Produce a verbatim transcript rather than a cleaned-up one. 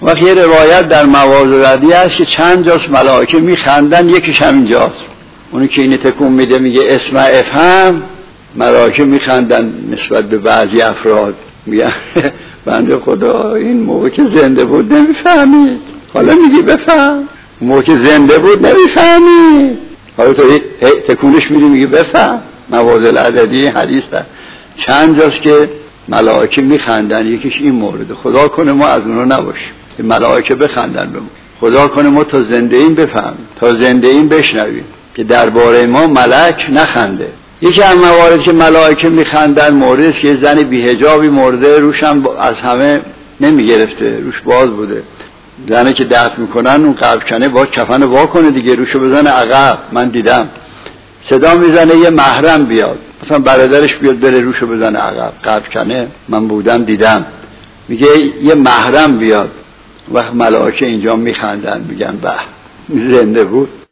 وقتی یه روایت در موازردی هست که چند جاست ملائکه میخندن، یکیش همینجاست. اونی که اینه تکون میده میگه اسمع افهم، ملائکه میخندن نسبت به بعضی افراد، میگن بنده خدا این موقع که زنده بود نمیفهمید، حالا میگی بفهم. موقع که زنده بود نمیفهمید، حالا تو تکونش میدی میگی بفهم. موازل عددی حدیث در چند جاست که ملائکه میخندن، یکیش این مورد. خدا کنه ما از اونها نباشیم که ملائکه بخندن به ما. خدا کنه ما تا زنده این بفهمیم، تا زنده این بشنویم که درباره ما ملک نخنده. یکی از موارد که ملائکه میخندن موردی است که زن بی‌حجابی مرده، روش هم از همه نمیگرفته، روش باز بوده. زنه که دفن میکنن اون قلب کنه با کفن وا کنه دیگه، روشو بزنه عقب. من دیدم صدا میزنه یه محرم بیاد، مثلا برادرش بیاد بره روشو بزنه عقب، قلب کنه. من بودم دیدم، میگه یه محرم بیاد. وقت ملائکه اینجا میخندن میگن به زنده بود.